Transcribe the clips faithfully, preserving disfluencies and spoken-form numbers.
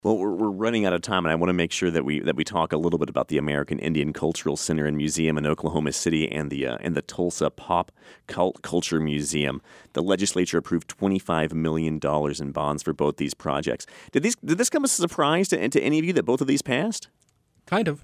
Well, we're, we're running out of time, and I want to make sure that we that we talk a little bit about the American Indian Cultural Center and Museum in Oklahoma City and the uh, and the Tulsa Pop Cult Culture Museum. The legislature approved twenty-five million dollars in bonds for both these projects. Did these did this come as a surprise to, to any of you that both of these passed? Kind of.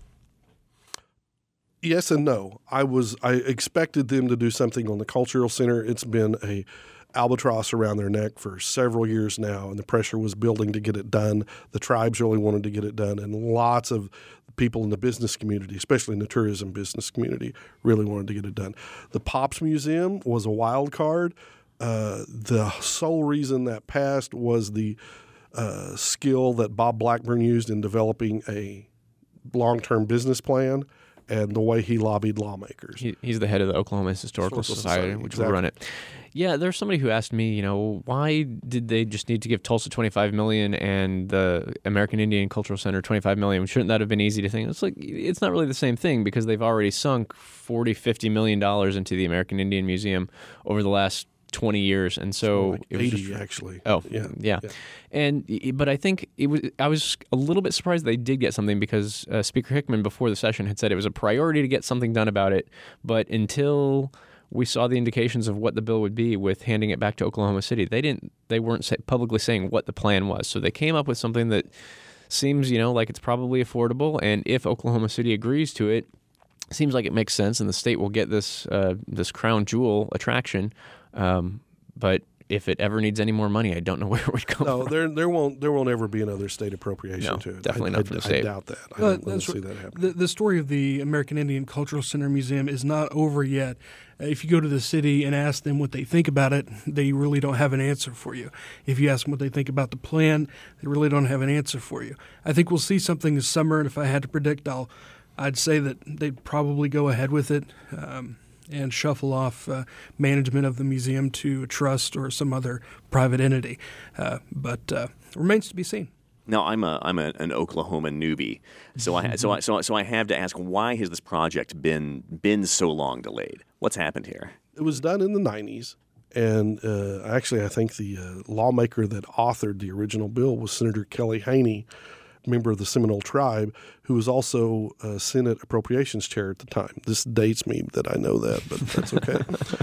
Yes and no. I was I expected them to do something on the Cultural Center. It's been a albatross around their neck for several years now, and the pressure was building to get it done. The tribes really wanted to get it done, and lots of people in the business community, especially in the tourism business community, really wanted to get it done. The Pops Museum was a wild card. Uh, the sole reason that passed was the uh, skill that Bob Blackburn used in developing a long-term business plan and the way he lobbied lawmakers. He, he's the head of the Oklahoma Historical, Historical Society, Society, which exactly. will run it. Yeah, there's somebody who asked me, you know, why did they just need to give Tulsa twenty-five million dollars and the American Indian Cultural Center twenty-five million dollars? Shouldn't that have been easy to think? It's like, it's not really the same thing because they've already sunk forty, fifty million dollars into the American Indian Museum over the last twenty years, and so like it was eighty just, actually. Oh, yeah. yeah, yeah. And but I think it was. I was a little bit surprised they did get something because uh, Speaker Hickman before the session had said it was a priority to get something done about it, but until we saw the indications of what the bill would be with handing it back to Oklahoma City, they didn't. They weren't say, publicly saying what the plan was. So they came up with something that seems, you know, like it's probably affordable, and if Oklahoma City agrees to it, seems like it makes sense, and the state will get this uh, this crown jewel attraction. Um, but if it ever needs any more money, I don't know where it would come no, from. there there won't there won't ever be another state appropriation no, to it. Definitely I, not I, for the I, state. I doubt that. I Uh, don't, don't see that happen. The, the story of the American Indian Cultural Center Museum is not over yet. Uh, if you go to the city and ask them what they think about it, they really don't have an answer for you. If you ask them what they think about the plan, they really don't have an answer for you. I think we'll see something this summer, and if I had to predict, I'll, I'd say that they'd probably go ahead with it. Um, and shuffle off uh, management of the museum to a trust or some other private entity. Uh, but uh, remains to be seen. Now, I'm a I'm a, an Oklahoma newbie, so I so I so I, so I have to ask, why has this project been been so long delayed? What's happened here? It was done in the nineties, and uh, actually, I think the uh, lawmaker that authored the original bill was Senator Kelly Haney, member of the Seminole tribe, who was also uh, Senate Appropriations Chair at the time. This dates me that I know that, but that's okay.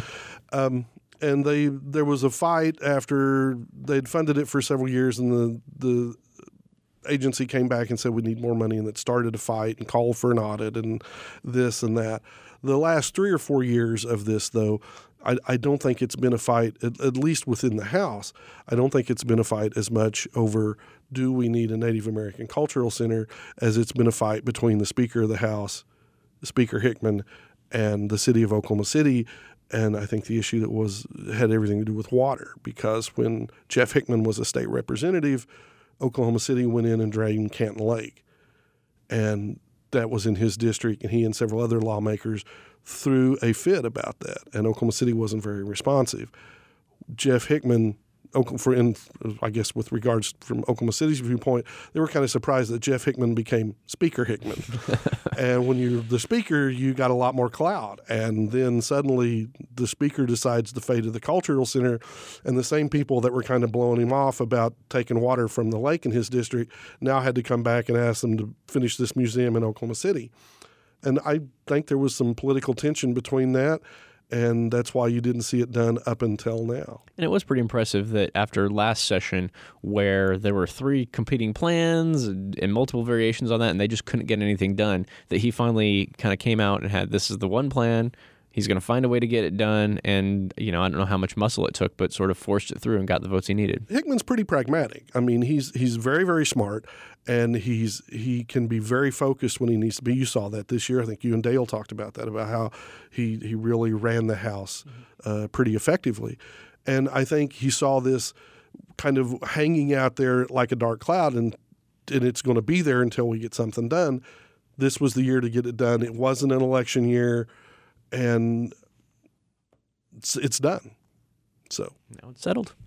um, and they there was a fight after they'd funded it for several years, and the the agency came back and said we need more money, and it started a fight and called for an audit and this and that. The last three or four years of this, though, I, I don't think it's been a fight, at, at least within the House. I don't think it's been a fight as much over do we need a Native American Cultural Center as it's been a fight between the Speaker of the House, Speaker Hickman, and the city of Oklahoma City. And I think the issue that was had everything to do with water, because when Jeff Hickman was a state representative, Oklahoma City went in and drained Canton Lake. And that was in his district, and he and several other lawmakers threw a fit about that, and Oklahoma City wasn't very responsive. Jeff Hickman, for in, I guess with regards from Oklahoma City's viewpoint, they were kind of surprised that Jeff Hickman became Speaker Hickman. And when you're the Speaker, you got a lot more clout. And then suddenly the Speaker decides the fate of the Cultural Center, and the same people that were kind of blowing him off about taking water from the lake in his district now had to come back and ask them to finish this museum in Oklahoma City. And I think there was some political tension between that, and that's why you didn't see it done up until now. And it was pretty impressive that after last session, where there were three competing plans and, and multiple variations on that, and they just couldn't get anything done, that he finally kind of came out and had, this is the one plan, he's going to find a way to get it done, and, you know, I don't know how much muscle it took, but sort of forced it through and got the votes he needed. Hickman's pretty pragmatic. I mean, he's he's very, very smart, and he's he can be very focused when he needs to be. You saw that this year. I think you and Dale talked about that, about how he, he really ran the House uh, pretty effectively. And I think he saw this kind of hanging out there like a dark cloud, and and it's going to be there until we get something done. This was the year to get it done. It wasn't an election year. And it's, it's done. So now it's settled.